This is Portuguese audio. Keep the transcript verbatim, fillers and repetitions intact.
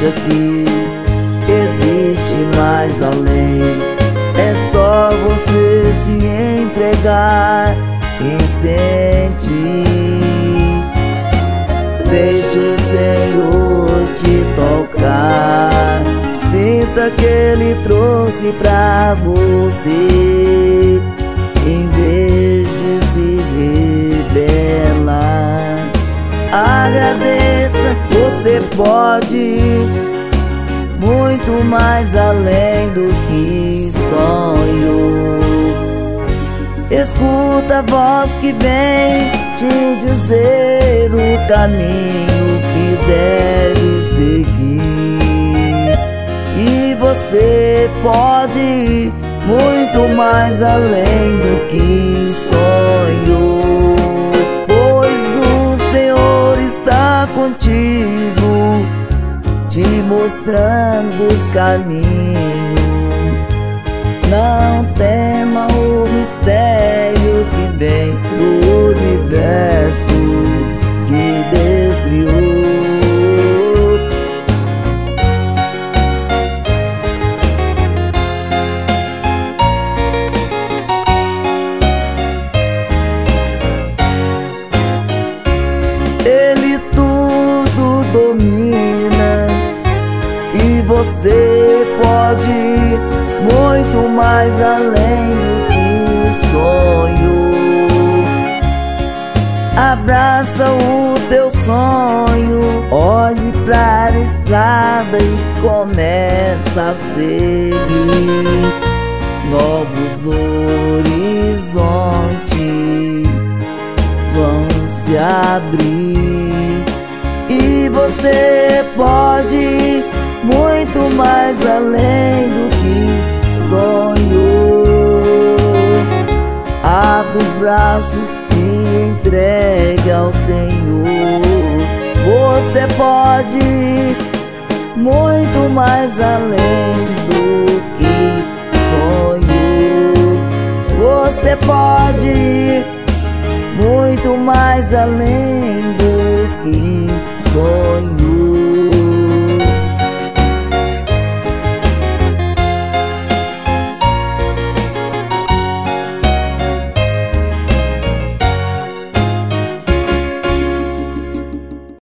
acha que existe mais além. É só você se entregar e sentir. Deixe o Senhor te tocar. Sinta que Ele trouxe pra você, em vez de se rebelar. Agradeça, você pode ir muito mais além do que sonhou. Escuta a voz que vem te dizer o caminho que deve seguir. E você pode ir muito mais além do que sonhou, pois o Senhor está contigo, te mostrando os caminhos. Não tema o mistério que vem do universo que Deus criou. Ele tudo domina e você pode ir muito mais além do que sonho. Abraça o teu sonho, olhe pra estrada e começa a seguir. Novos horizontes vão se abrir e você pode ir muito mais além do que sonhou. Abre os braços e entregue ao Senhor. Você pode ir muito mais além do que sonhou. Você pode ir muito mais além do que